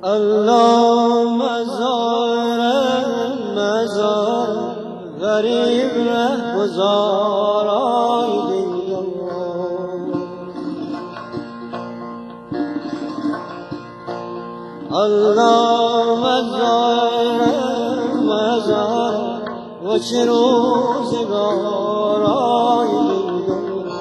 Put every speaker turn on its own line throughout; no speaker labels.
الله مزار غریب ره گذارای دیگر الله مزار و چه روزگارای دیگر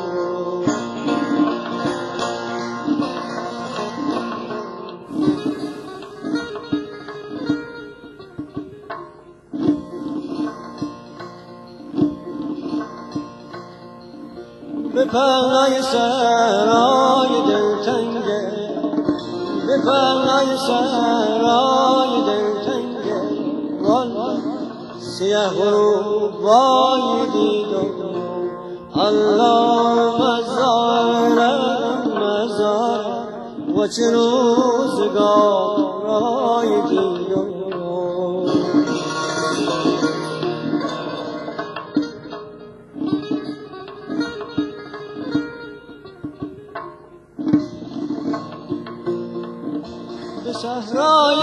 به پهنای سرای دلتنگه به پهنای سرای دلتنگه والا سیه غروبای دیدم الله مزار و چه روزگارای دیدم به صحرای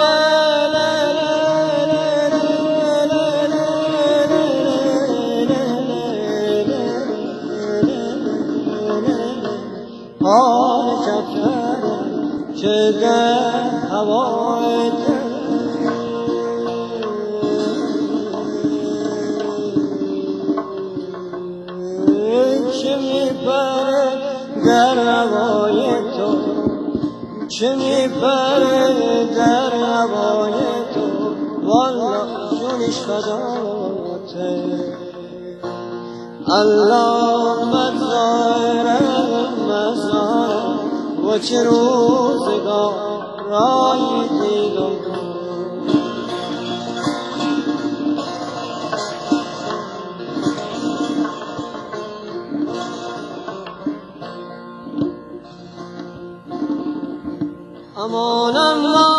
حال کفتر که در هوای چه میپره در هوای تو چه میپره در هوای تو والا جونش فداته الله مزار و چه روزگارای دیگر امان الله